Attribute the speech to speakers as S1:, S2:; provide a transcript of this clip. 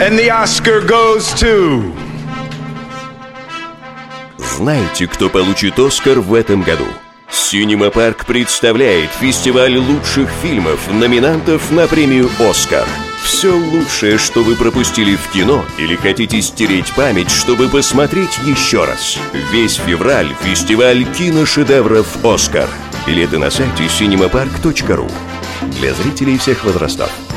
S1: And the Oscar goes to...
S2: Знаете, кто получит «Оскар» в этом году? Cinema Park представляет фестиваль лучших фильмов, номинантов на премию «Оскар». Все лучшее, что вы пропустили в кино или хотите стереть память, чтобы посмотреть еще раз. Весь февраль фестиваль киношедевров «Оскар». Билеты на сайте cinemapark.ru. Для зрителей всех возрастов.